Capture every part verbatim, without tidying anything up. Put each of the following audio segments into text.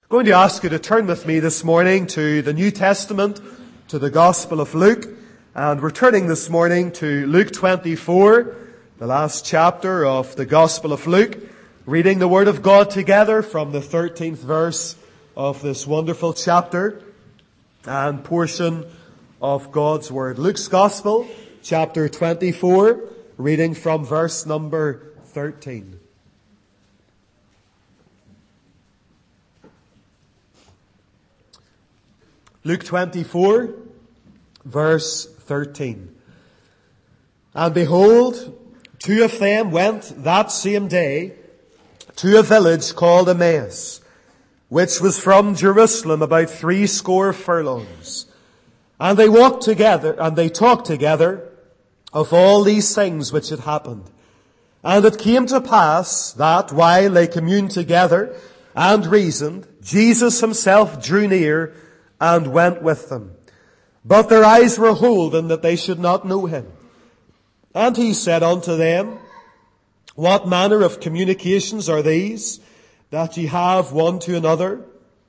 I'm going to ask you to turn with me this morning to the New Testament, to the Gospel of Luke. And we're turning this morning to Luke twenty-four, the last chapter of the Gospel of Luke, reading the Word of God together from the thirteenth verse of this wonderful chapter and portion of God's Word. Luke's Gospel, chapter twenty-four, reading from verse number thirteen. Luke twenty-four, verse thirteen. And behold, two of them went that same day to a village called Emmaus, which was from Jerusalem about three score furlongs. And they walked together, and they talked together of all these things which had happened. And it came to pass that while they communed together and reasoned, Jesus himself drew near and went with them. But their eyes were holden that they should not know him. And he said unto them, What manner of communications are these that ye have one to another,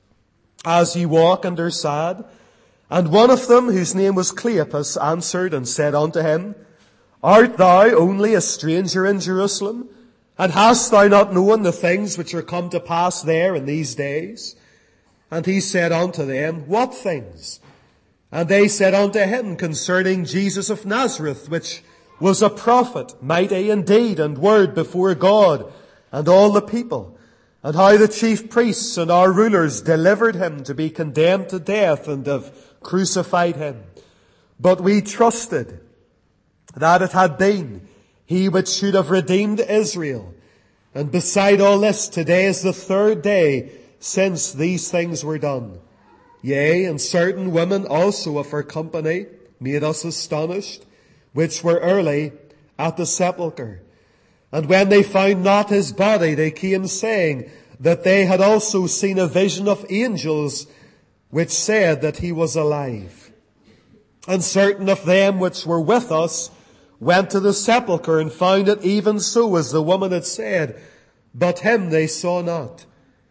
as ye walk and are sad? And one of them, whose name was Cleopas, answered and said unto him, Art thou only a stranger in Jerusalem? And hast thou not known the things which are come to pass there in these days? And he said unto them, What things? And they said unto him, Concerning Jesus of Nazareth, which was a prophet, mighty in deed and word before God and all the people, and how the chief priests and our rulers delivered him to be condemned to death and have crucified him. But we trusted that it had been he which should have redeemed Israel. And beside all this, today is the third day since these things were done. Yea, and certain women also of our company made us astonished, which were early at the sepulchre. And when they found not his body, they came saying that they had also seen a vision of angels, which said that he was alive. And certain of them which were with us went to the sepulchre and found it even so as the woman had said, but him they saw not.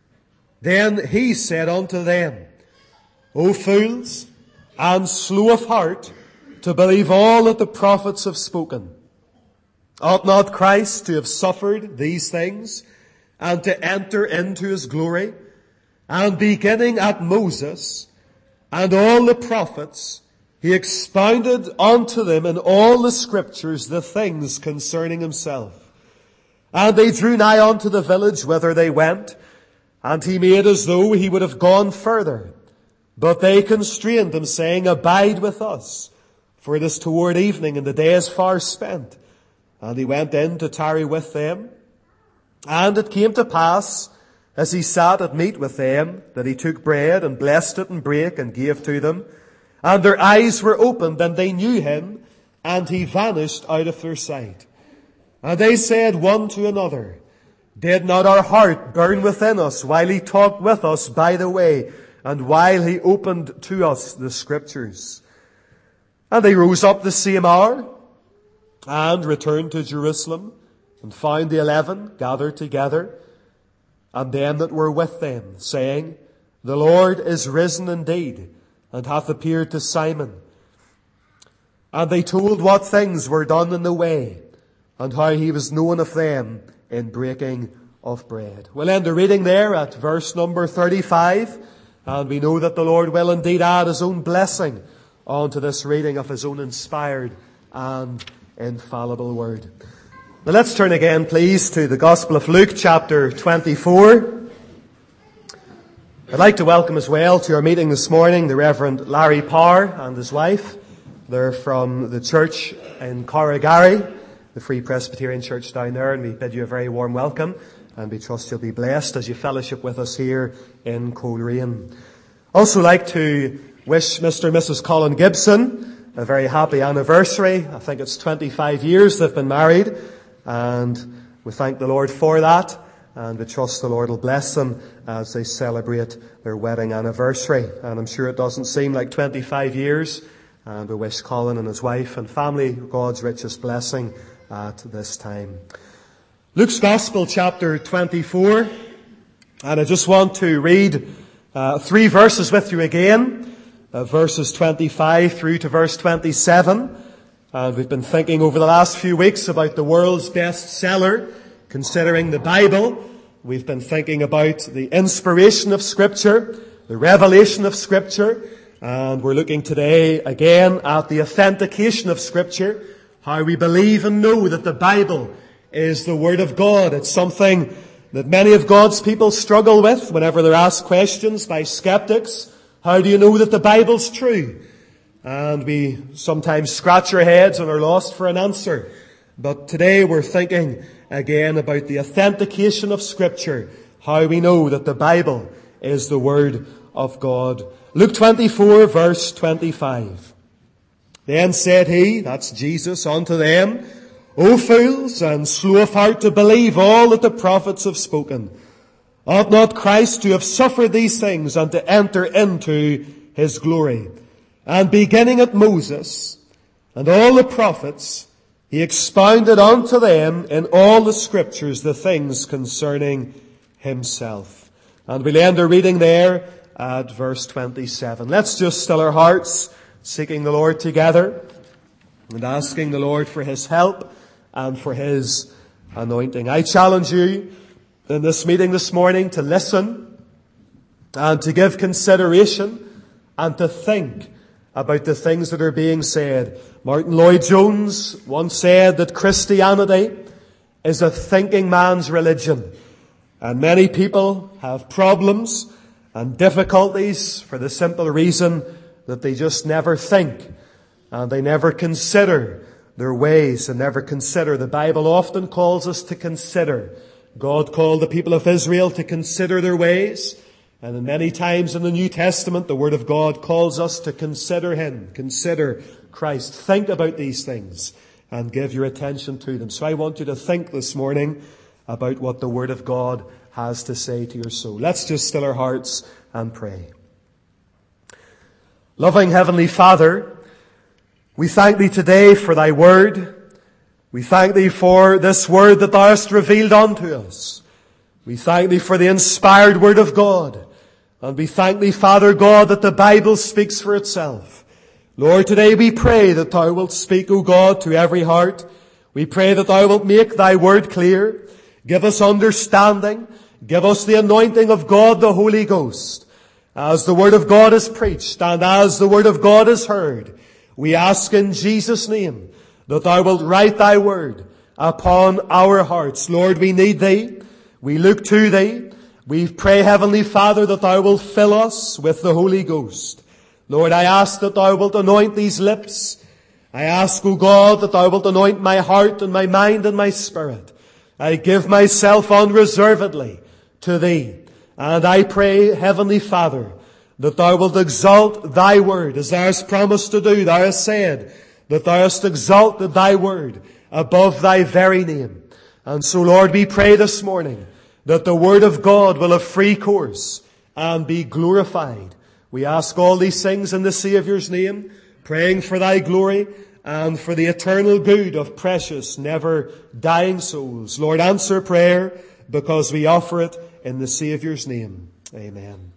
Then he said unto them, O fools, and slow of heart to believe all that the prophets have spoken. Ought not Christ to have suffered these things, and to enter into his glory? And beginning at Moses and all the prophets, he expounded unto them in all the scriptures the things concerning himself. And they drew nigh unto the village whither they went, and he made as though he would have gone further. But they constrained him, saying, Abide with us, for it is toward evening, and the day is far spent. And he went in to tarry with them. And it came to pass, as he sat at meat with them, that he took bread, and blessed it, and brake, and gave to them. And their eyes were opened, and they knew him, and he vanished out of their sight. And they said one to another, Did not our heart burn within us while he talked with us by the way, and while he opened to us the scriptures? And they rose up the same hour, and returned to Jerusalem, and found the eleven gathered together, and them that were with them, saying, The Lord is risen indeed, and hath appeared to Simon. And they told what things were done in the way, and how he was known of them in breaking of bread. We'll end the reading there at verse number thirty-five, and we know that the Lord will indeed add his own blessing onto this reading of his own inspired and infallible word. Now let's turn again, please, to the Gospel of Luke, chapter twenty-four. I'd like to welcome as well to our meeting this morning the Reverend Larry Power and his wife. They're from the church in Corrigary, the Free Presbyterian Church down there, and we bid you a very warm welcome, and we trust you'll be blessed as you fellowship with us here in Coleraine. Also like to wish Mister and Missus Colin Gibson a very happy anniversary. I think it's twenty-five years they've been married, and we thank the Lord for that, and we trust the Lord will bless them as they celebrate their wedding anniversary. And I'm sure it doesn't seem like twenty-five years, and we wish Colin and his wife and family God's richest blessing at this time. Luke's Gospel, chapter twenty-four, and I just want to read Uh, three verses with you again, uh, verses twenty-five through to verse twenty-seven. And we've been thinking over the last few weeks about the world's bestseller, considering the Bible. We've been thinking about the inspiration of Scripture, the revelation of Scripture, and we're looking today again at the authentication of Scripture, how we believe and know that the Bible is the Word of God. It's something that many of God's people struggle with whenever they're asked questions by skeptics. How do you know that the Bible's true? And we sometimes scratch our heads and are lost for an answer. But today we're thinking again about the authentication of Scripture, how we know that the Bible is the Word of God. Luke twenty-four, verse twenty-five. Then said he, that's Jesus, unto them, O fools, and slow of heart to believe all that the prophets have spoken. Ought not Christ to have suffered these things and to enter into his glory? And beginning at Moses and all the prophets, he expounded unto them in all the scriptures the things concerning himself. And we'll end our reading there at verse twenty-seven. Let's just still our hearts, seeking the Lord together and asking the Lord for his help and for his anointing. I challenge you in this meeting this morning to listen and to give consideration and to think about the things that are being said. Martin Lloyd-Jones once said that Christianity is a thinking man's religion. And many people have problems and difficulties for the simple reason that they just never think and they never consider their ways and never consider. The Bible often calls us to consider. God called the people of Israel to consider their ways. And in many times in the New Testament, the Word of God calls us to consider Him, consider Christ. Think about these things and give your attention to them. So I want you to think this morning about what the Word of God has to say to your soul. Let's just still our hearts and pray. Loving Heavenly Father, we thank Thee today for Thy Word. We thank Thee for this Word that Thou hast revealed unto us. We thank Thee for the inspired Word of God. And we thank Thee, Father God, that the Bible speaks for itself. Lord, today we pray that Thou wilt speak, O God, to every heart. We pray that Thou wilt make Thy Word clear. Give us understanding. Give us the anointing of God, the Holy Ghost. As the Word of God is preached and as the Word of God is heard, we ask in Jesus' name that Thou wilt write Thy Word upon our hearts. Lord, we need Thee. We look to Thee. We pray, Heavenly Father, that Thou wilt fill us with the Holy Ghost. Lord, I ask that Thou wilt anoint these lips. I ask, O God, that Thou wilt anoint my heart and my mind and my spirit. I give myself unreservedly to Thee. And I pray, Heavenly Father, that Thou wilt exalt Thy Word, as Thou hast promised to do. Thou hast said that Thou hast exalted Thy Word above Thy very name. And so, Lord, we pray this morning that the Word of God will have free course and be glorified. We ask all these things in the Saviour's name, praying for Thy glory and for the eternal good of precious, never dying souls. Lord, answer prayer because we offer it in the Saviour's name. Amen.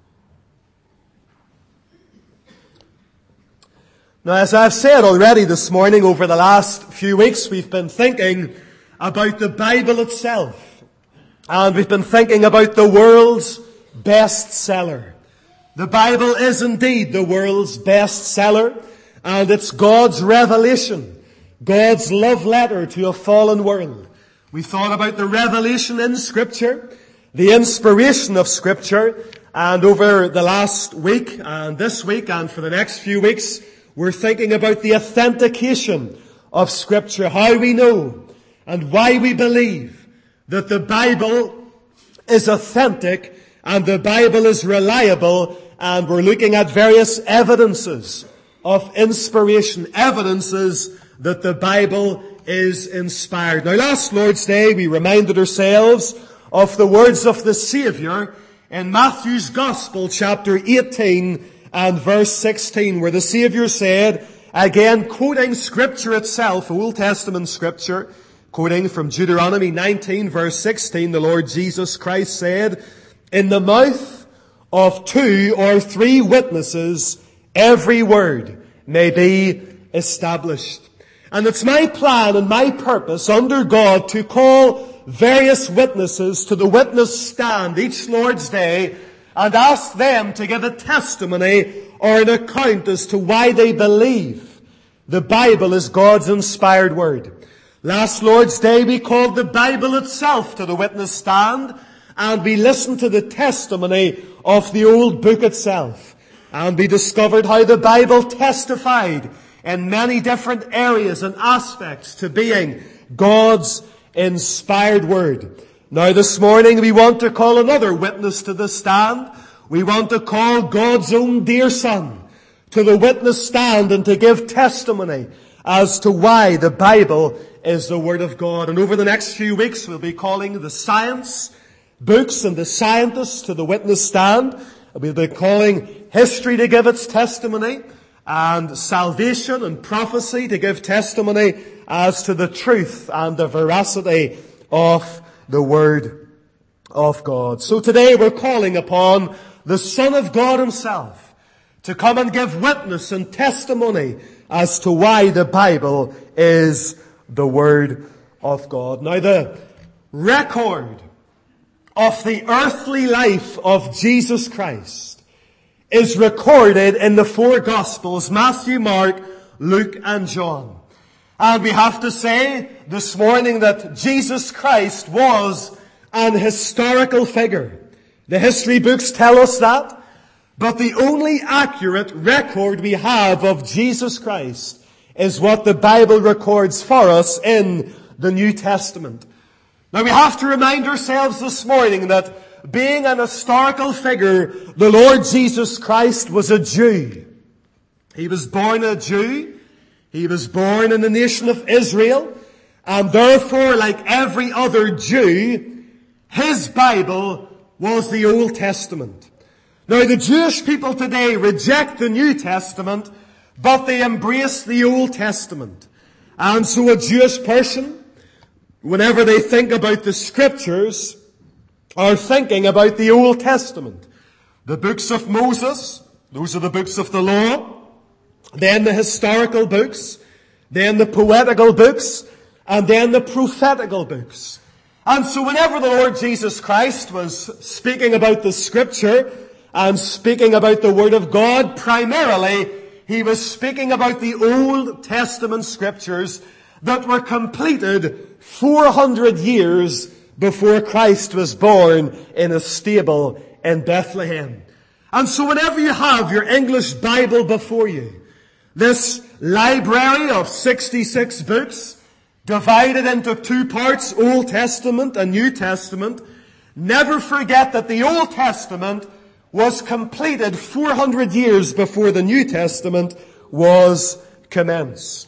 Now, as I've said already this morning, over the last few weeks, we've been thinking about the Bible itself. And we've been thinking about the world's bestseller. The Bible is indeed the world's bestseller, and it's God's revelation, God's love letter to a fallen world. We thought about the revelation in Scripture, the inspiration of Scripture, and over the last week and this week and for the next few weeks, we're thinking about the authentication of Scripture, how we know and why we believe that the Bible is authentic and the Bible is reliable, and we're looking at various evidences of inspiration, evidences that the Bible is inspired. Now, last Lord's Day we reminded ourselves of the words of the Saviour in Matthew's Gospel, chapter eighteen and verse sixteen, where the Saviour said, again quoting Scripture itself, Old Testament Scripture, quoting from Deuteronomy nineteen verse sixteen, the Lord Jesus Christ said, in the mouth of two or three witnesses, every word may be established. And it's my plan and my purpose under God to call various witnesses to the witness stand each Lord's Day and ask them to give a testimony or an account as to why they believe the Bible is God's inspired word. Last Lord's Day we called the Bible itself to the witness stand, and we listened to the testimony of the old book itself. And we discovered how the Bible testified in many different areas and aspects to being God's inspired word. Now this morning we want to call another witness to the stand. We want to call God's own dear Son to the witness stand and to give testimony as to why the Bible is the Word of God. And over the next few weeks we'll be calling the science books and the scientists to the witness stand. We'll be calling history to give its testimony, and salvation and prophecy to give testimony as to the truth and the veracity of the Word of God. So today we're calling upon the Son of God Himself to come and give witness and testimony as to why the Bible is the Word of God. Now the record of the earthly life of Jesus Christ is recorded in the four Gospels, Matthew, Mark, Luke, and John. And we have to say this morning that Jesus Christ was an historical figure. The history books tell us that. But the only accurate record we have of Jesus Christ is what the Bible records for us in the New Testament. Now we have to remind ourselves this morning that being an historical figure, the Lord Jesus Christ was a Jew. He was born a Jew. He was born in the nation of Israel. And therefore, like every other Jew, his Bible was the Old Testament. Now the Jewish people today reject the New Testament, but they embrace the Old Testament. And so a Jewish person, whenever they think about the Scriptures, are thinking about the Old Testament. The books of Moses, those are the books of the law, then the historical books, then the poetical books, and then the prophetical books. And so whenever the Lord Jesus Christ was speaking about the Scripture and speaking about the Word of God, primarily He was speaking about the Old Testament Scriptures that were completed four hundred years before Christ was born in a stable in Bethlehem. And so whenever you have your English Bible before you, this library of sixty-six books, divided into two parts, Old Testament and New Testament, never forget that the Old Testament was completed four hundred years before the New Testament was commenced.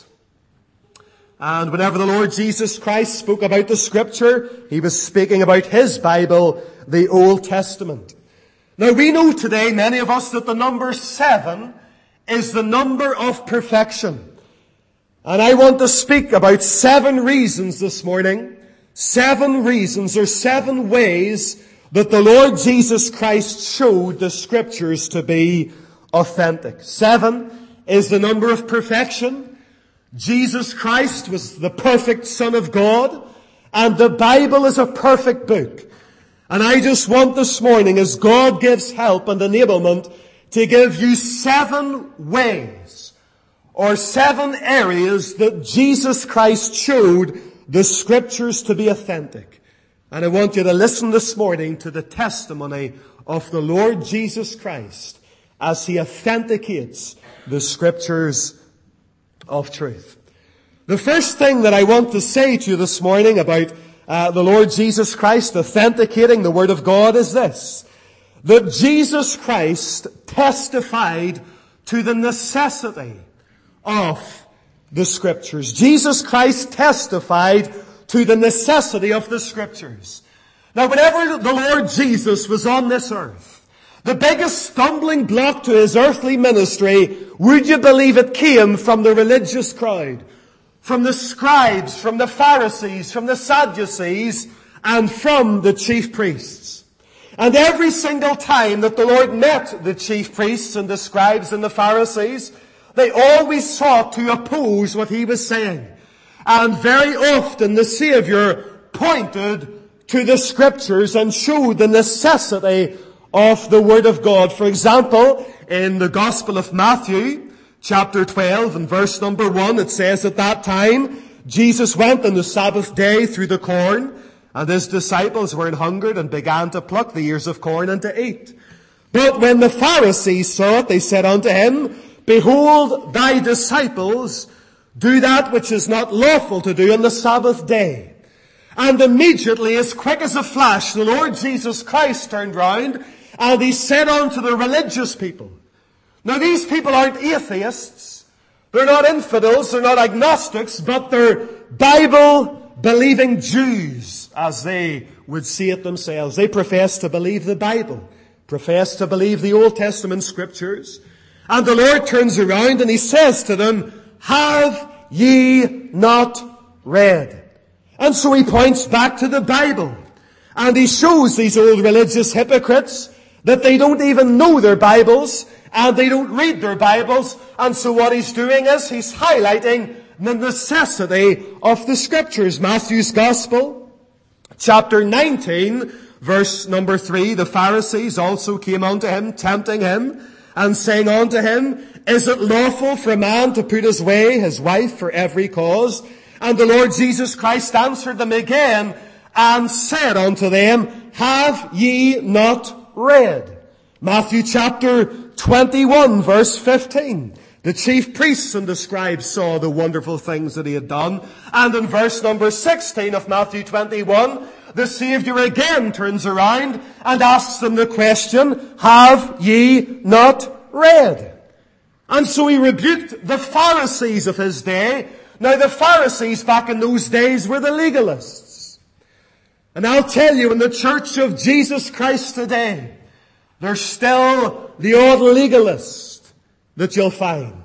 And whenever the Lord Jesus Christ spoke about the Scripture, He was speaking about His Bible, the Old Testament. Now we know today, many of us, that the number seven is the number of perfection. And I want to speak about seven reasons this morning, seven reasons or seven ways that the Lord Jesus Christ showed the Scriptures to be authentic. Seven is the number of perfection. Jesus Christ was the perfect Son of God, and the Bible is a perfect book. And I just want this morning, as God gives help and enablement, to give you seven ways or seven areas that Jesus Christ showed the Scriptures to be authentic. And I want you to listen this morning to the testimony of the Lord Jesus Christ as He authenticates the Scriptures of truth. The first thing that I want to say to you this morning about uh, the Lord Jesus Christ authenticating the Word of God is this: that Jesus Christ testified to the necessity of the Scriptures. Jesus Christ testified to the necessity of the Scriptures. Now, whenever the Lord Jesus was on this earth, the biggest stumbling block to His earthly ministry, would you believe it, came from the religious crowd, from the scribes, from the Pharisees, from the Sadducees, and from the chief priests. And every single time that the Lord met the chief priests and the scribes and the Pharisees, they always sought to oppose what he was saying. And very often the Savior pointed to the Scriptures and showed the necessity of the Word of God. For example, in the Gospel of Matthew, chapter twelve and verse number one, it says, at that time Jesus went on the Sabbath day through the corn, and his disciples were an hungered and began to pluck the ears of corn and to eat. But when the Pharisees saw it, they said unto him, Behold, thy disciples do that which is not lawful to do on the Sabbath day. And immediately, as quick as a flash, the Lord Jesus Christ turned round and he said unto the religious people. Now these people aren't atheists. They're not infidels. They're not agnostics. But they're Bible-believing Jews, as they would see it themselves. They profess to believe the Bible, profess to believe the Old Testament Scriptures. And the Lord turns around and he says to them, Have ye not read? And so he points back to the Bible. And he shows these old religious hypocrites that they don't even know their Bibles and they don't read their Bibles. And so what he's doing is he's highlighting the necessity of the Scriptures. Matthew's Gospel, chapter nineteen, verse number three, the Pharisees also came unto him, tempting him, and saying unto him, Is it lawful for a man to put away his wife for every cause? And the Lord Jesus Christ answered them again, and said unto them, Have ye not read? Matthew chapter twenty-one, verse fifteen. The chief priests and the scribes saw the wonderful things that he had done. And in verse number sixteen of Matthew twenty-one, the Savior again turns around and asks them the question, Have ye not read? And so he rebuked the Pharisees of his day. Now the Pharisees back in those days were the legalists. And I'll tell you, in the Church of Jesus Christ today, there's still the old legalist that you'll find.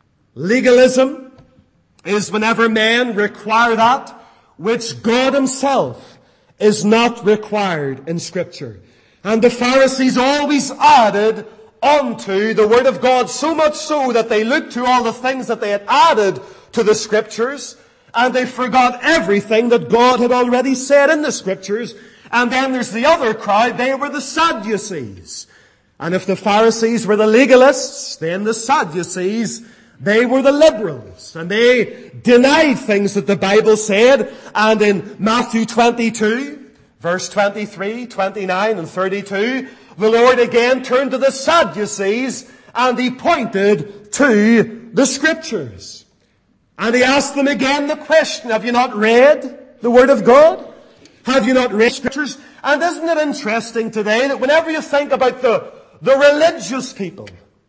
Legalism is whenever men require that which God himself is not required in Scripture. And the Pharisees always added onto the Word of God, so much so that they looked to all the things that they had added to the Scriptures, and they forgot everything that God had already said in the Scriptures. And then there's the other crowd, they were the Sadducees. And if the Pharisees were the legalists, then the Sadducees, they were the liberals. And they denied things that the Bible said. And in Matthew twenty-two, verse twenty-three, twenty-nine, and thirty-two, the Lord again turned to the Sadducees and he pointed to the Scriptures. And he asked them again the question, have you not read the Word of God? Have you not read Scriptures? And isn't it interesting today that whenever you think about the, the religious people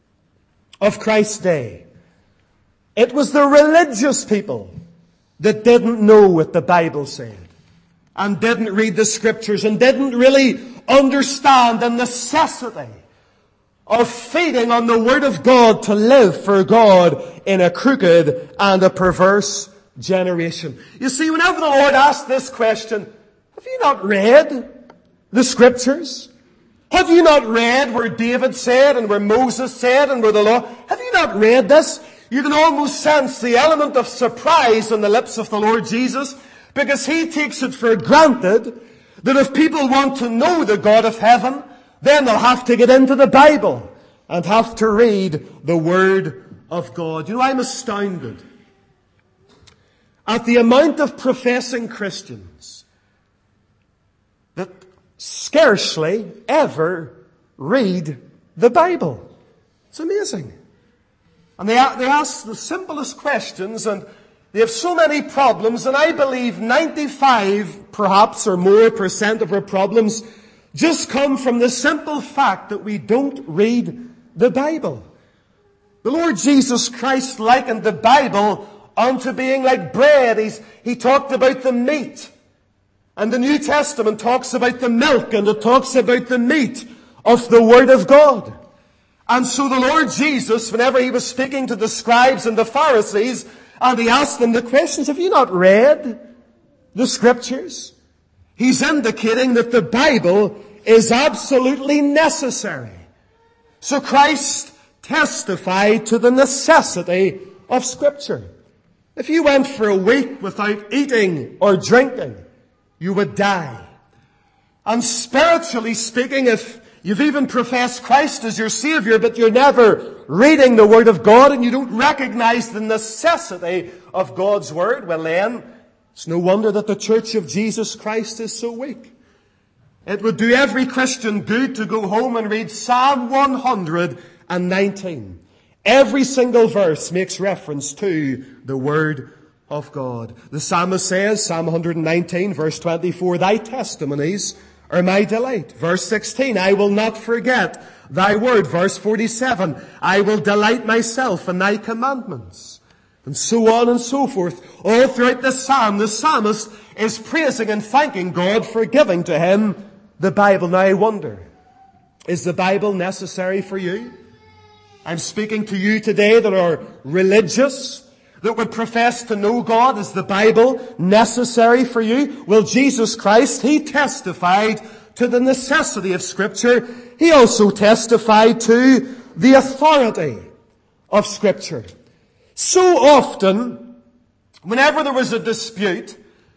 of Christ's day, it was the religious people that didn't know what the Bible said and didn't read the Scriptures and didn't really understand the necessity of feeding on the Word of God to live for God in a crooked and a perverse generation. You see, whenever the Lord asked this question, have you not read the Scriptures? Have you not read where David said and where Moses said and where the law? Have you not read this? You can almost sense the element of surprise on the lips of the Lord Jesus, because he takes it for granted that if people want to know the God of heaven, then they'll have to get into the Bible and have to read the Word of God. You know, I'm astounded at the amount of professing Christians that scarcely ever read the Bible. It's amazing. And they, they ask the simplest questions, and they have so many problems, and I believe ninety-five, perhaps, or more percent of our problems just come from the simple fact that we don't read the Bible. The Lord Jesus Christ likened the Bible unto being like bread. He's, he talked about the meat. And the New Testament talks about the milk, and it talks about the meat of the Word of God. And so the Lord Jesus, whenever he was speaking to the scribes and the Pharisees, and he asked them the questions, have you not read the Scriptures? He's indicating that the Bible is absolutely necessary. So Christ testified to the necessity of Scripture. If you went for a week without eating or drinking, you would die. And spiritually speaking, if you've even professed Christ as your Savior, but you're never reading the Word of God and you don't recognize the necessity of God's Word, well then, it's no wonder that the Church of Jesus Christ is so weak. It would do every Christian good to go home and read Psalm one hundred nineteen. Every single verse makes reference to the Word of God. The psalmist says, Psalm one hundred nineteen, verse twenty-four, Thy testimonies are my delight. Verse sixteen, I will not forget Thy word. Verse forty-seven, I will delight myself in Thy commandments. And so on and so forth. All throughout the psalm, the psalmist is praising and thanking God for giving to him the Bible. Now I wonder, is the Bible necessary for you? I'm speaking to you today that are religious, that would profess to know God. Is the Bible necessary for you? Well, Jesus Christ, He testified to the necessity of Scripture. He also testified to the authority of Scripture. So often, whenever there was a dispute,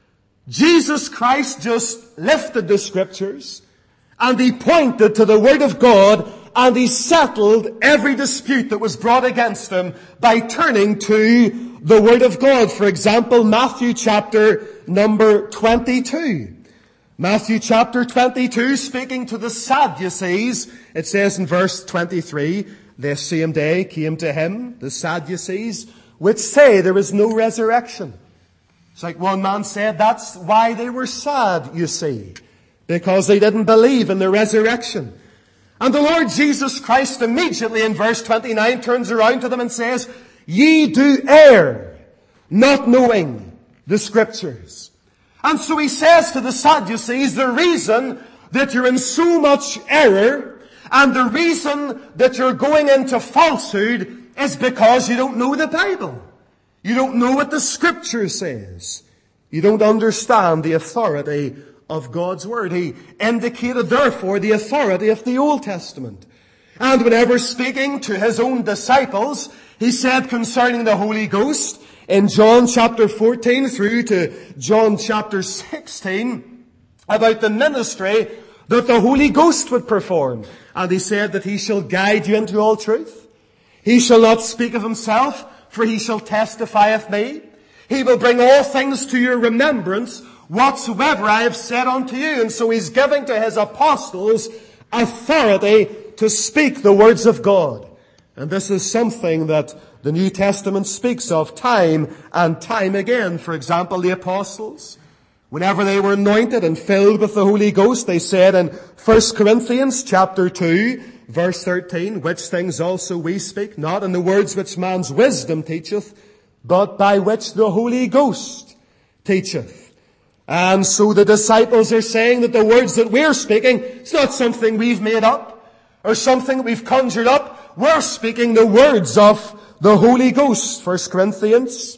Jesus Christ just lifted the Scriptures and He pointed to the Word of God and He settled every dispute that was brought against Him by turning to the Word of God. For example, Matthew chapter number twenty-two. Matthew chapter twenty-two, speaking to the Sadducees, it says in verse twenty-three, the same day came to Him the Sadducees, which say there is no resurrection. It's like one man said, that's why they were sad, you see, because they didn't believe in the resurrection. And the Lord Jesus Christ immediately in verse twenty-nine turns around to them and says, Ye do err, not knowing the Scriptures. And so He says to the Sadducees, the reason that you're in so much error and the reason that you're going into falsehood is because you don't know the Bible. You don't know what the Scripture says. You don't understand the authority of God's Word. He indicated, therefore, the authority of the Old Testament. And whenever speaking to His own disciples, He said concerning the Holy Ghost, in John chapter fourteen through to John chapter sixteen, about the ministry that the Holy Ghost would perform. And He said that He shall guide you into all truth. He shall not speak of Himself, for He shall testify of me. He will bring all things to your remembrance, whatsoever I have said unto you. And so He's giving to His apostles authority to speak the words of God. And this is something that the New Testament speaks of time and time again. For example, the apostles, whenever they were anointed and filled with the Holy Ghost, they said in First Corinthians chapter two, verse thirteen, which things also we speak, not in the words which man's wisdom teacheth, but by which the Holy Ghost teacheth. And so the disciples are saying that the words that we're speaking, it's not something we've made up or something that we've conjured up. We're speaking the words of the Holy Ghost. First Corinthians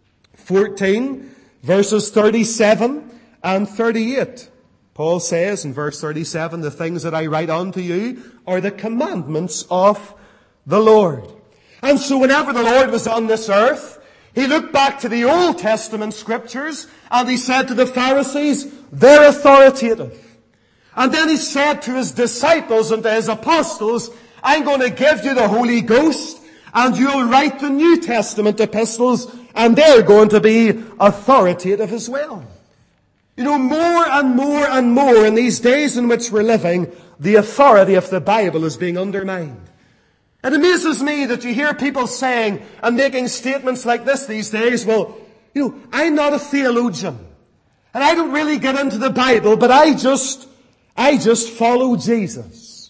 fourteen, verses thirty-seven and thirty-eight. Paul says in verse thirty-seven, the things that I write unto you are the commandments of the Lord. And so whenever the Lord was on this earth, He looked back to the Old Testament Scriptures and He said to the Pharisees, they're authoritative. And then He said to His disciples and to His apostles, I'm going to give you the Holy Ghost and you'll write the New Testament epistles and they're going to be authoritative as well. You know, more and more and more in these days in which we're living, the authority of the Bible is being undermined. It amazes me that you hear people saying and making statements like this these days, well, you know, I'm not a theologian and I don't really get into the Bible, but I just, I just follow Jesus.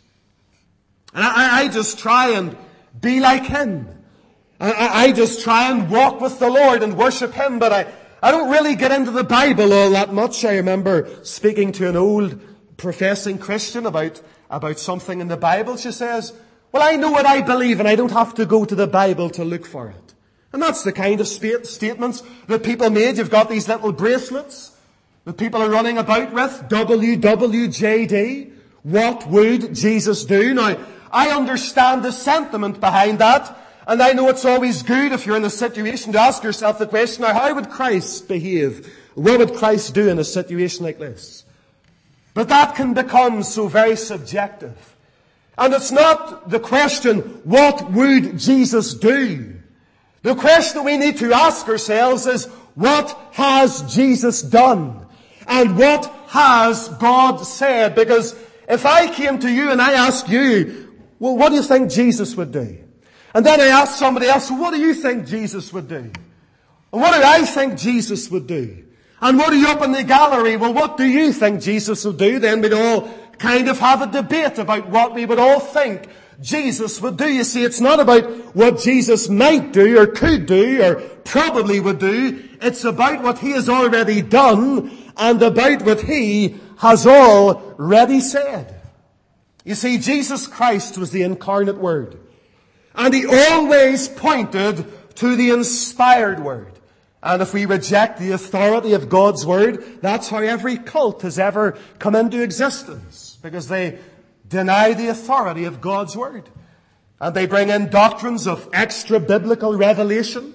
And I, I just try and be like Him. I, I just try and walk with the Lord and worship Him, but I, I don't really get into the Bible all that much. I remember speaking to an old professing Christian about, about something in the Bible. She says, well, I know what I believe and I don't have to go to the Bible to look for it. And that's the kind of statements that people made. You've got these little bracelets that people are running about with, W W J D, What would Jesus do? Now, I understand the sentiment behind that, and I know it's always good if you're in a situation to ask yourself the question, now, how would Christ behave? What would Christ do in a situation like this? But that can become so very subjective. And it's not the question, what would Jesus do? The question we need to ask ourselves is, what has Jesus done? And what has God said? Because if I came to you and I asked you, well, what do you think Jesus would do? And then I asked somebody else, well, what do you think Jesus would do? And what do I think Jesus would do? And what are you up in the gallery? Well, what do you think Jesus will do? Then we'd all kind of have a debate about what we would all think Jesus would do. You see, it's not about what Jesus might do or could do or probably would do. It's about what He has already done and about what He has already said. You see, Jesus Christ was the incarnate Word. And He always pointed to the inspired Word. And if we reject the authority of God's Word, that's how every cult has ever come into existence. Because they deny the authority of God's Word. And they bring in doctrines of extra-biblical revelation.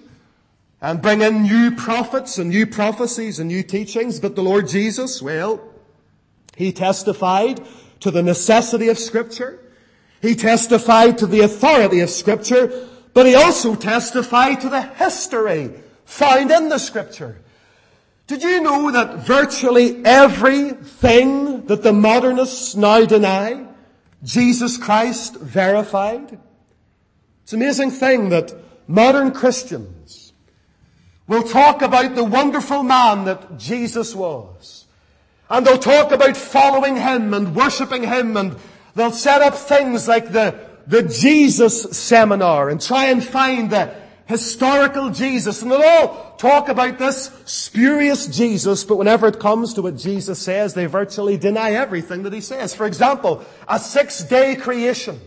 And bring in new prophets and new prophecies and new teachings. But the Lord Jesus, well, He testified to the necessity of Scripture. He testified to the authority of Scripture. But He also testified to the history found in the Scripture. Did you know that virtually everything that the modernists now deny, Jesus Christ verified? It's an amazing thing that modern Christians will talk about the wonderful man that Jesus was. And they'll talk about following Him and worshipping Him, and they'll set up things like the, the Jesus Seminar and try and find the historical Jesus. And they'll all talk about this spurious Jesus, but whenever it comes to what Jesus says, they virtually deny everything that He says. For example, a six-day creation.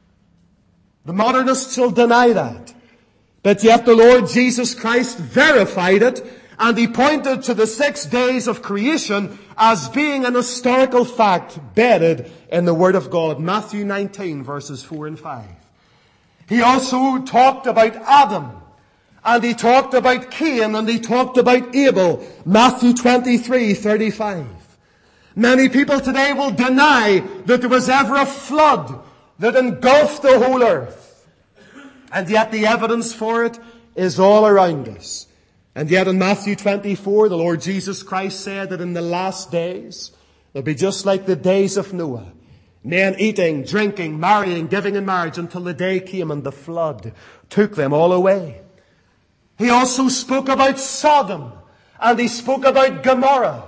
The modernists will deny that. But yet the Lord Jesus Christ verified it, and He pointed to the six days of creation as being an historical fact bedded in the Word of God. Matthew nineteen, verses four and five. He also talked about Adam, and He talked about Cain, and He talked about Abel. Matthew twenty-three, thirty-five. Many people today will deny that there was ever a flood that engulfed the whole earth. And yet the evidence for it is all around us. And yet in Matthew twenty-four, the Lord Jesus Christ said that in the last days, they'll be just like the days of Noah. Men eating, drinking, marrying, giving in marriage until the day came and the flood took them all away. He also spoke about Sodom and He spoke about Gomorrah,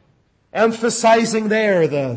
emphasizing there the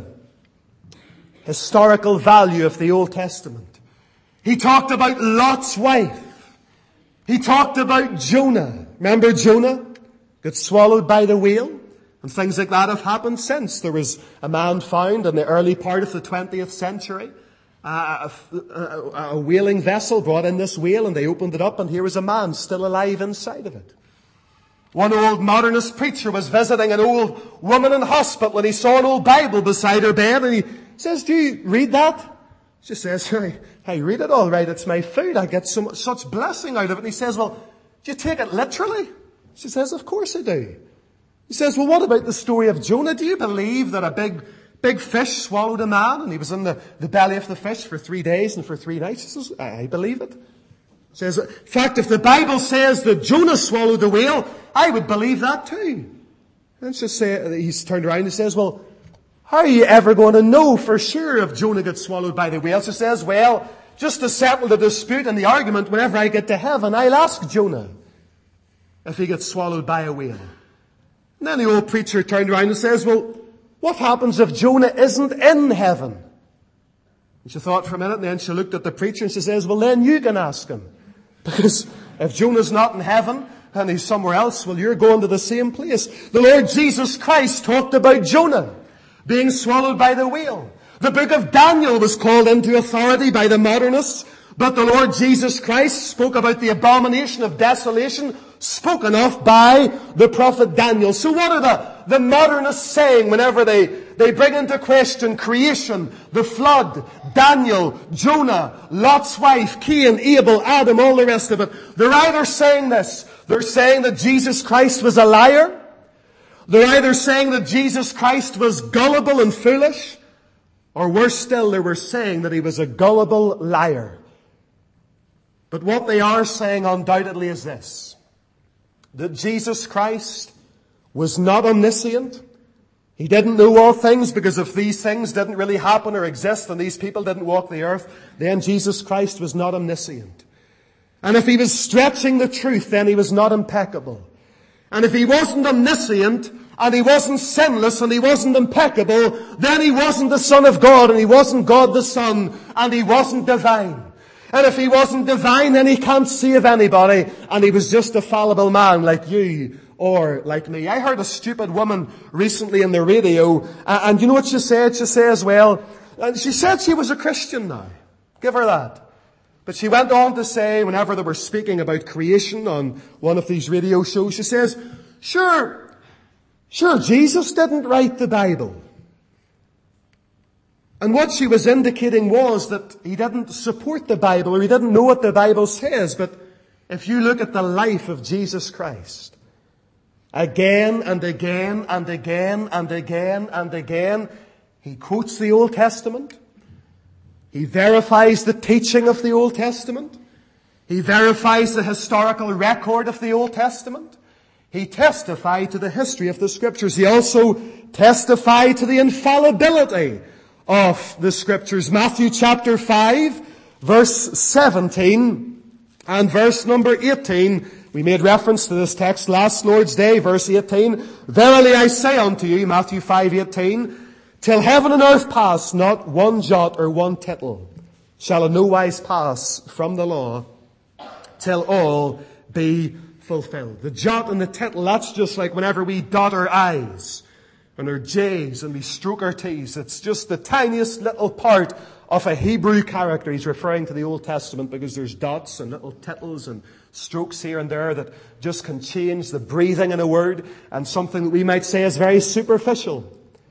historical value of the Old Testament. He talked about Lot's wife. He talked about Jonah. Remember Jonah? Got swallowed by the whale. And things like that have happened since. There was a man found in the early part of the twentieth century. Uh, a, a, a whaling vessel brought in this whale, and they opened it up, and here was a man still alive inside of it. One old modernist preacher was visiting an old woman in hospital, and he saw an old Bible beside her bed, and he says, "Do you read that?" She says, I, I read it all right. It's my food. I get so much, such blessing out of it. And he says, "Well, do you take it literally?" She says, "Of course I do." He says, "Well, what about the story of Jonah? Do you believe that a big, big fish swallowed a man and he was in the, the belly of the fish for three days and for three nights?" He says, I, I believe it. He says, "In fact, if the Bible says that Jonah swallowed the whale, I would believe that too." And she say, he's turned around and says, "Well, how are you ever going to know for sure if Jonah got swallowed by the whale?" She says, "Well, just to settle the dispute and the argument, whenever I get to heaven, I'll ask Jonah if he gets swallowed by a whale." And then the old preacher turned around and says, "Well, what happens if Jonah isn't in heaven?" And she thought for a minute, and then she looked at the preacher and she says, "Well, then you can ask him. Because if Jonah's not in heaven and he's somewhere else, well, you're going to the same place." The Lord Jesus Christ talked about Jonah being swallowed by the whale. The book of Daniel was called into authority by the modernists, but the Lord Jesus Christ spoke about the abomination of desolation spoken of by the prophet Daniel. So what are the, the modernists saying whenever they, they bring into question creation, the flood, Daniel, Jonah, Lot's wife, Cain, Abel, Adam, all the rest of it? They're either saying this. They're saying that Jesus Christ was a liar. They're either saying that Jesus Christ was gullible and foolish, or worse still, they were saying that he was a gullible liar. But what they are saying undoubtedly is this, that Jesus Christ was not omniscient. He didn't know all things, because if these things didn't really happen or exist and these people didn't walk the earth, then Jesus Christ was not omniscient. And if he was stretching the truth, then he was not impeccable. And if he wasn't omniscient, and he wasn't sinless, and he wasn't impeccable, then he wasn't the Son of God, and he wasn't God the Son, and he wasn't divine. And if he wasn't divine, then he can't save anybody, and he was just a fallible man like you or like me. I heard a stupid woman recently in the radio, and you know what she said? She says, well, and she said she was a Christian now. Give her that. But she went on to say, whenever they were speaking about creation on one of these radio shows, she says, sure, sure, Jesus didn't write the Bible. And what she was indicating was that he didn't support the Bible, or he didn't know what the Bible says. But if you look at the life of Jesus Christ, again and again and again and again and again, he quotes the Old Testament. He verifies the teaching of the Old Testament. He verifies the historical record of the Old Testament. He testified to the history of the Scriptures. He also testified to the infallibility of the Scriptures. Matthew chapter five, verse seventeen and verse number eighteen. We made reference to this text last Lord's Day, verse eighteen. Verily I say unto you, Matthew five eighteen, till heaven and earth pass, not one jot or one tittle shall in no wise pass from the law, till all be fulfilled. The jot and the tittle, that's just like whenever we dot our I's and our J's and we stroke our T's. It's just the tiniest little part of a Hebrew character. He's referring to the Old Testament, because there's dots and little tittles and strokes here and there that just can change the breathing in a word, and something that we might say is very superficial.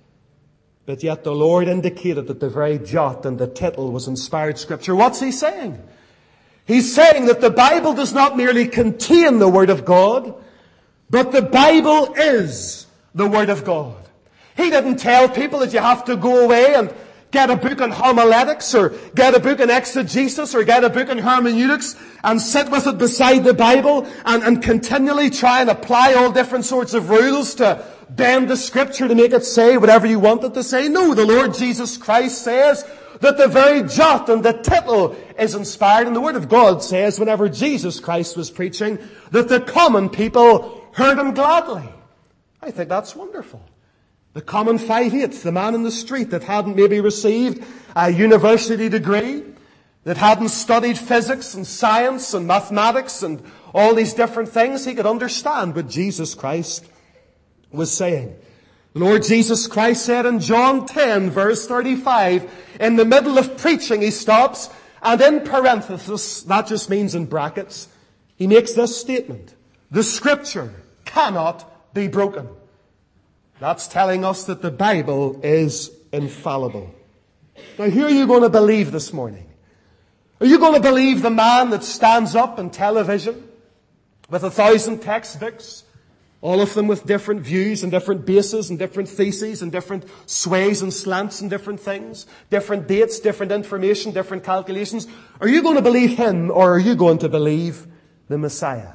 But yet the Lord indicated that the very jot and the tittle was inspired Scripture. What's he saying? He's saying that the Bible does not merely contain the Word of God, but the Bible is the Word of God. He didn't tell people that you have to go away and get a book on homiletics, or get a book on exegesis, or get a book on hermeneutics and sit with it beside the Bible and, and continually try and apply all different sorts of rules to bend the Scripture to make it say whatever you want it to say. No, the Lord Jesus Christ says that the very jot and the tittle is inspired. And the Word of God says, whenever Jesus Christ was preaching, that the common people heard him gladly. I think that's wonderful. The common five-eighths, the man in the street that hadn't maybe received a university degree, that hadn't studied physics and science and mathematics and all these different things, he could understand what Jesus Christ was saying. Lord Jesus Christ said in John ten, verse thirty-five, in the middle of preaching he stops, and in parenthesis, that just means in brackets, he makes this statement: the Scripture cannot be broken. That's telling us that the Bible is infallible. Now, who are you going to believe this morning? Are you going to believe the man that stands up on television with a thousand textbooks, all of them with different views and different bases and different theses and different sways and slants and different things, different dates, different information, different calculations? Are you going to believe him, or are you going to believe the Messiah?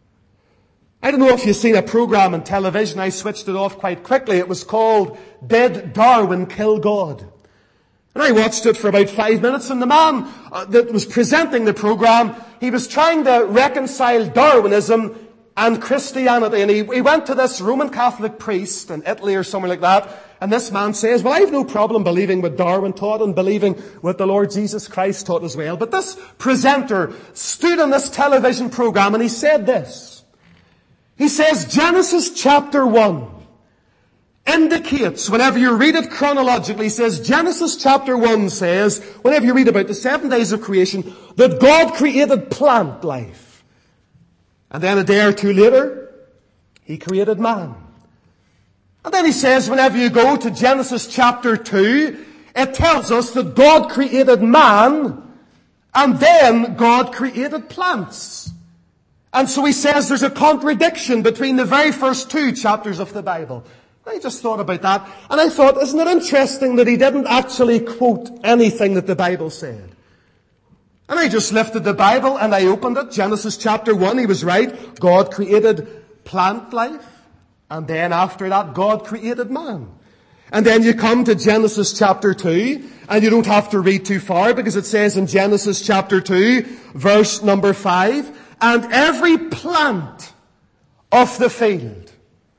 I don't know if you've seen a program on television. I switched it off quite quickly. It was called Did Darwin Kill God? And I watched it for about five minutes, and the man uh, that was presenting the program, he was trying to reconcile Darwinism and Christianity. And he, he went to this Roman Catholic priest in Italy or somewhere like that, and this man says, well, I have no problem believing what Darwin taught and believing what the Lord Jesus Christ taught as well. But this presenter stood on this television program and he said this. He says, Genesis chapter one indicates, whenever you read it chronologically, he says, Genesis chapter one says, whenever you read about the seven days of creation, that God created plant life. And then a day or two later, He created man. And then He says, whenever you go to Genesis chapter two, it tells us that God created man, and then God created plants. And so He says there's a contradiction between the very first two chapters of the Bible. I just thought about that, and I thought, isn't it interesting that He didn't actually quote anything that the Bible said? And I just lifted the Bible and I opened it. Genesis chapter one, He was right. God created plant life. And then after that, God created man. And then you come to Genesis chapter two, and you don't have to read too far, because it says in Genesis chapter two, verse number five, and every plant of the field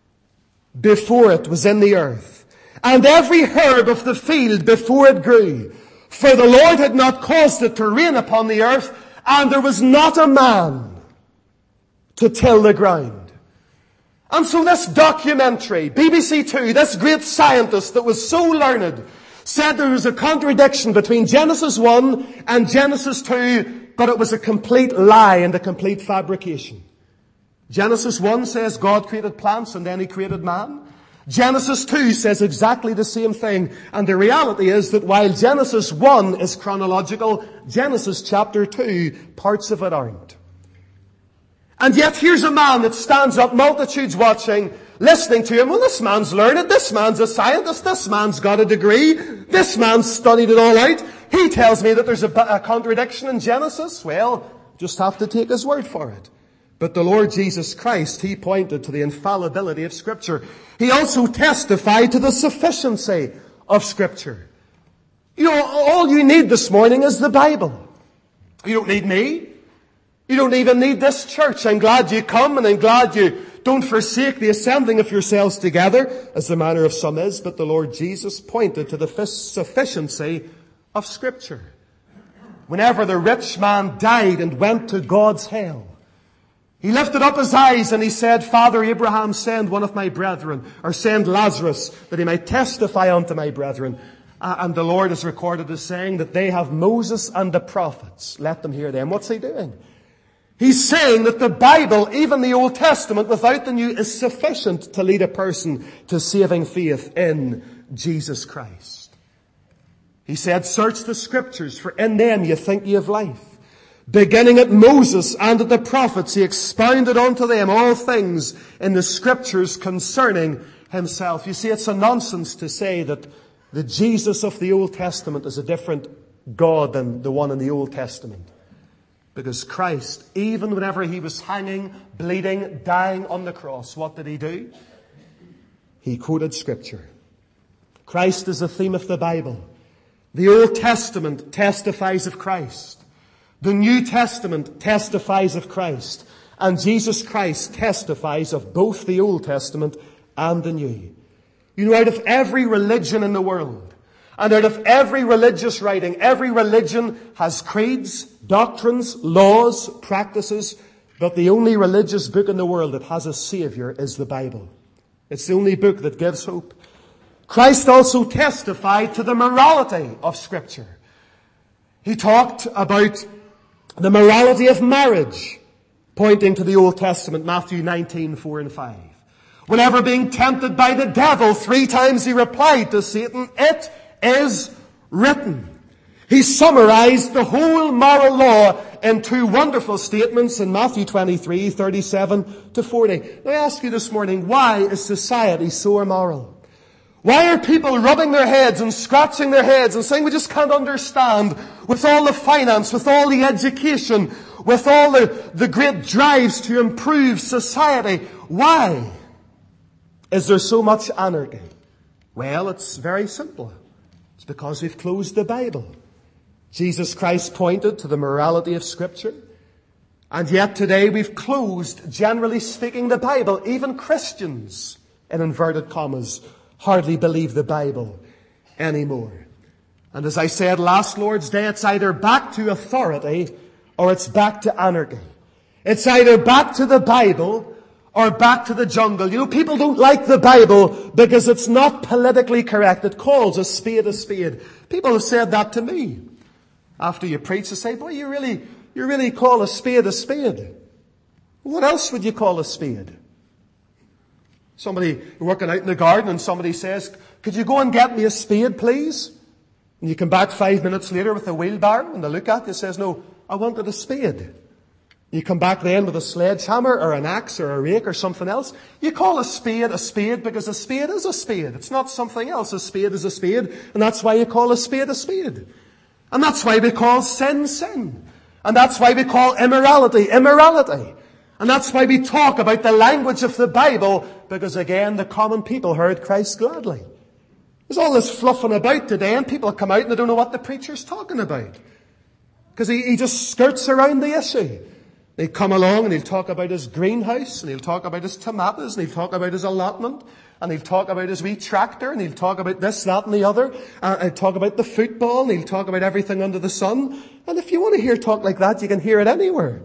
before it was in the earth, and every herb of the field before it grew, for the Lord had not caused it to rain upon the earth, and there was not a man to till the ground. And so this documentary, B B C Two, this great scientist that was so learned, said there was a contradiction between Genesis one and Genesis two, but it was a complete lie and a complete fabrication. Genesis one says God created plants and then He created man. Genesis two says exactly the same thing. And the reality is that while Genesis one is chronological, Genesis chapter two, parts of it aren't. And yet here's a man that stands up, multitudes watching, listening to him. Well, this man's learned, this man's a scientist, this man's got a degree, this man's studied it all out. He tells me that there's a, a contradiction in Genesis. Well, just have to take his word for it. But the Lord Jesus Christ, He pointed to the infallibility of Scripture. He also testified to the sufficiency of Scripture. You know, all you need this morning is the Bible. You don't need me. You don't even need this church. I'm glad you come, and I'm glad you don't forsake the assembling of yourselves together, as the manner of some is. But the Lord Jesus pointed to the sufficiency of Scripture. Whenever the rich man died and went to God's hell, he lifted up his eyes and he said, Father Abraham, send one of my brethren, or send Lazarus, that he might testify unto my brethren. Uh, and the Lord is recorded as saying that they have Moses and the prophets. Let them hear them. What's He doing? He's saying that the Bible, even the Old Testament, without the New, is sufficient to lead a person to saving faith in Jesus Christ. He said, search the Scriptures, for in them you think ye have life. Beginning at Moses and at the prophets, He expounded unto them all things in the Scriptures concerning Himself. You see, it's a nonsense to say that the Jesus of the Old Testament is a different God than the one in the Old Testament. Because Christ, even whenever He was hanging, bleeding, dying on the cross, what did He do? He quoted Scripture. Christ is the theme of the Bible. The Old Testament testifies of Christ. The New Testament testifies of Christ. And Jesus Christ testifies of both the Old Testament and the New. You know, out of every religion in the world, and out of every religious writing, every religion has creeds, doctrines, laws, practices, but the only religious book in the world that has a Savior is the Bible. It's the only book that gives hope. Christ also testified to the morality of Scripture. He talked about the morality of marriage, pointing to the Old Testament, Matthew nineteen, four and five. Whenever being tempted by the devil, three times He replied to Satan, it is written. He summarized the whole moral law in two wonderful statements in Matthew twenty-three, thirty-seven to forty. Now I ask you this morning, why is society so immoral? Why are people rubbing their heads and scratching their heads and saying we just can't understand, with all the finance, with all the education, with all the, the great drives to improve society? Why is there so much anarchy? Well, it's very simple. It's because we've closed the Bible. Jesus Christ pointed to the morality of Scripture. And yet today we've closed, generally speaking, the Bible. Even Christians, in inverted commas, hardly believe the Bible anymore. And as I said last Lord's Day, it's either back to authority or it's back to anarchy. It's either back to the Bible or back to the jungle. You know, people don't like the Bible because it's not politically correct. It calls a spade a spade. People have said that to me. After you preach, they say, boy, you really, you really call a spade a spade. What else would you call a spade? Somebody working out in the garden and somebody says, could you go and get me a spade, please? And you come back five minutes later with a wheelbarrow and they look at you and says, no, I wanted a spade. You come back then with a sledgehammer or an axe or a rake or something else. You call a spade a spade because a spade is a spade. It's not something else. A spade is a spade. And that's why you call a spade a spade. And that's why we call sin sin. And that's why we call immorality immorality. And that's why we talk about the language of the Bible, because again, the common people heard Christ gladly. There's all this fluffing about today and people come out and they don't know what the preacher's talking about. Because he, he just skirts around the issue. He'll come along and he'll talk about his greenhouse, and he'll talk about his tomatoes, and he'll talk about his allotment, and he'll talk about his wee tractor, and he'll talk about this, that, and the other. Uh, he'll talk about the football, and he'll talk about everything under the sun. And if you want to hear talk like that, you can hear it anywhere.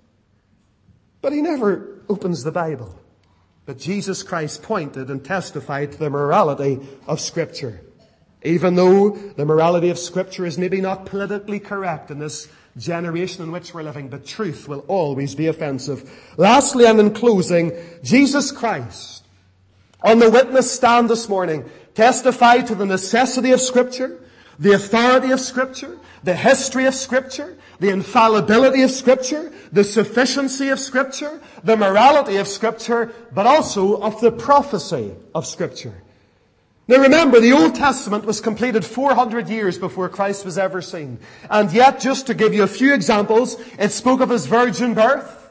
But he never opens the Bible. But Jesus Christ pointed and testified to the morality of Scripture. Even though the morality of Scripture is maybe not politically correct in this generation in which we're living, but truth will always be offensive. Lastly, and in closing, Jesus Christ, on the witness stand this morning, testified to the necessity of Scripture, the authority of Scripture, the history of Scripture, the infallibility of Scripture, the sufficiency of Scripture, the morality of Scripture, but also of the prophecy of Scripture. Now remember, the Old Testament was completed four hundred years before Christ was ever seen. And yet, just to give you a few examples, it spoke of His virgin birth.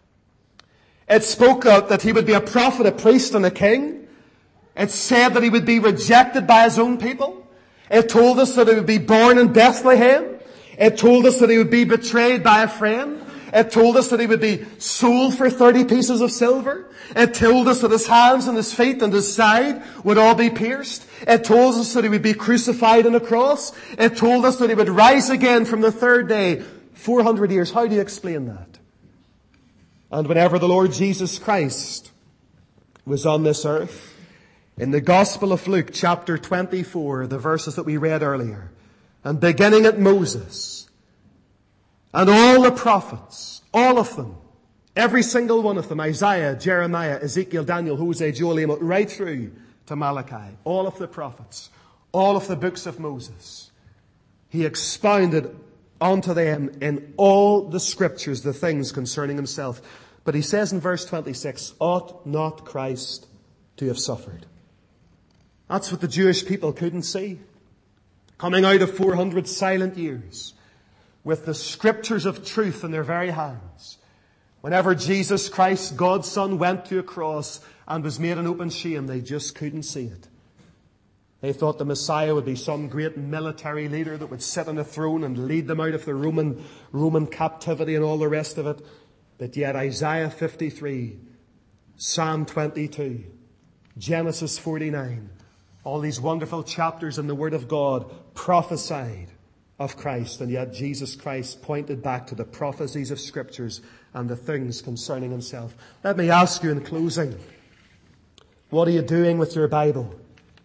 It spoke of that He would be a prophet, a priest, and a king. It said that He would be rejected by His own people. It told us that He would be born in Bethlehem. It told us that He would be betrayed by a friend. It told us that He would be sold for thirty pieces of silver. It told us that His hands and His feet and His side would all be pierced. It told us that He would be crucified on a cross. It told us that He would rise again from the third day. four hundred years. How do you explain that? And whenever the Lord Jesus Christ was on this earth, in the Gospel of Luke, chapter twenty-four, the verses that we read earlier, and beginning at Moses, and all the prophets, all of them, every single one of them, Isaiah, Jeremiah, Ezekiel, Daniel, Hosea, Joel, Amos, right through to Malachi, all of the prophets, all of the books of Moses, He expounded unto them in all the Scriptures the things concerning Himself. But He says in verse twenty-six, ought not Christ to have suffered? That's what the Jewish people couldn't see. Coming out of four hundred silent years, with the Scriptures of truth in their very hands. Whenever Jesus Christ, God's Son, went to a cross and was made an open shame, they just couldn't see it. They thought the Messiah would be some great military leader that would sit on a throne and lead them out of the Roman, Roman captivity and all the rest of it. But yet Isaiah fifty-three, Psalm twenty-two, Genesis forty-nine, all these wonderful chapters in the Word of God prophesied of Christ, and yet Jesus Christ pointed back to the prophecies of Scriptures and the things concerning Himself. Let me ask you in closing, what are you doing with your Bible?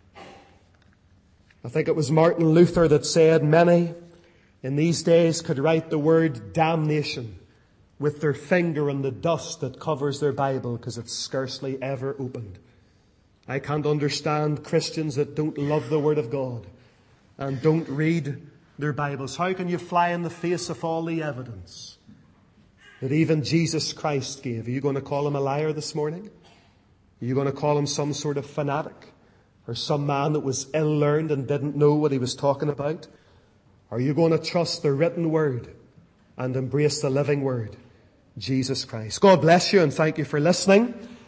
I think it was Martin Luther that said, many in these days could write the word damnation with their finger in the dust that covers their Bible because it's scarcely ever opened. I can't understand Christians that don't love the Word of God and don't read their Bibles. How can you fly in the face of all the evidence that even Jesus Christ gave? Are you going to call Him a liar this morning? Are you going to call Him some sort of fanatic? Or some man that was ill-learned and didn't know what he was talking about? Are you going to trust the written Word and embrace the living Word, Jesus Christ? God bless you and thank you for listening.